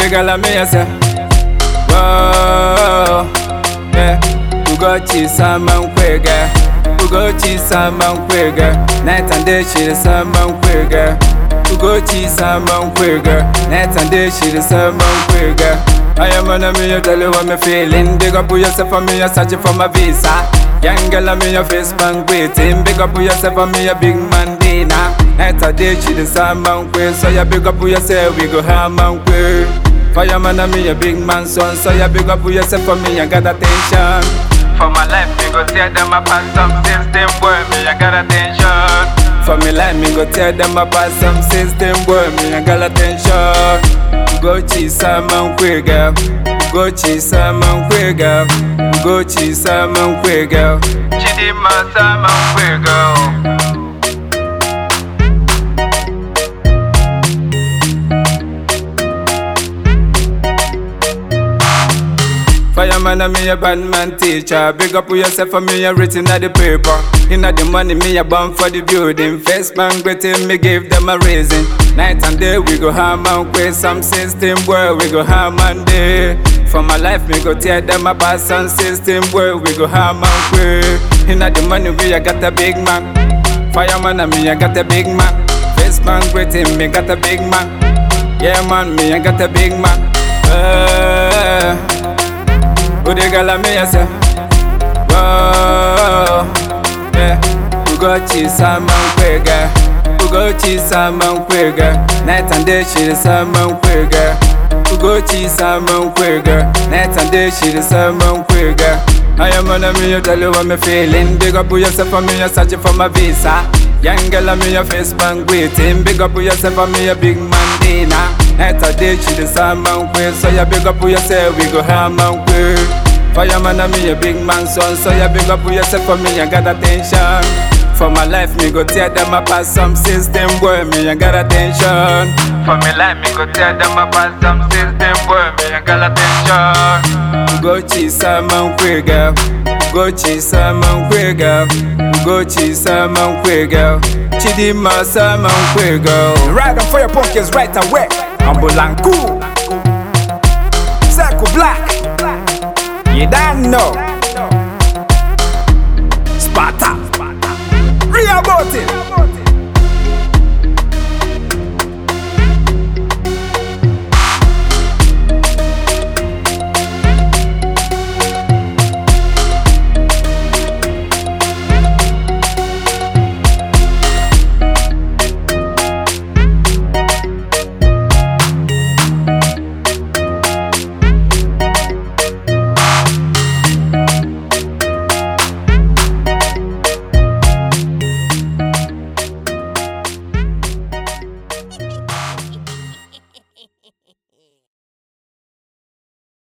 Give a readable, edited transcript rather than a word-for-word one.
the girl me say, whoa, yeah. Ugochi Salman Kwega, Ugochi Salman Kwega. Night and day she the Salman Kwega. Ugochi Salman Kwega. Night and day she the Salman Kwega. I am on me, you tell you what me feeling. Big up yourself for me, you're searching for my visa. Young girl, I'm in your face, man, waiting. Big up yourself for me, a big man, dinner. Night and day she the Salman Kwega. So you big up yourself, we go ham and Kwega. Fireman, I'm a big man, son. So you big up yourself for me, I got attention. For my life, me go tear them apart. Some system boy, me I got attention. For my life, me go tear them apart. Some system boy, me I got attention. Ugochi Salman Kwega, Ugochi Salman Kwega, Ugochi Salman Kwega, Chidima Salman Kwega. Fireman, I'm a bad man teacher. Big up yourself for me, written at the paper. Inna the money, me a bomb for the building. Face man greeting, me give them a reason. Night and day, we go ham and quay. Some system boy, we go ham and day. For my life, me go tear them apart. Some system boy, we go ham and quay. Inna the money, we a got a big man. Fireman, and me a got a big man. Face man greeting, me got a big man. Yeah man, me a got a big man. Who the girl me say, whoa, yeah. Ugochi Salman Kwega, Ugochi Salman Kwega. Night and day she the Salman Kwega. Ugochi Salman Kwega. Night and day she the Salman Kwega. I am on me, you tell you what me feeling. Big up yourself for me, you're searching for my visa. Young girl, I'm in your face, man, waiting. Big up yourself for me, a big man, dinner. Night and day she the Salman Kwega. So you big up yourself, we go ham and Kwega. Fireman, I'm a big man, son. So you big up yourself for me, I got attention. For my life, me go tear them apart. Some system boy, me I got attention. For my life, me go tear them apart. Some system boy, me I got attention. Ugochi Salman Kwega, Ugochi Salman Kwega, Ugochi Salman Kwega, Chidima Salman Kwega. Ride on for your pockets right away. Ambulanku, Psycho Black. You don't know. Sparta. Real about it.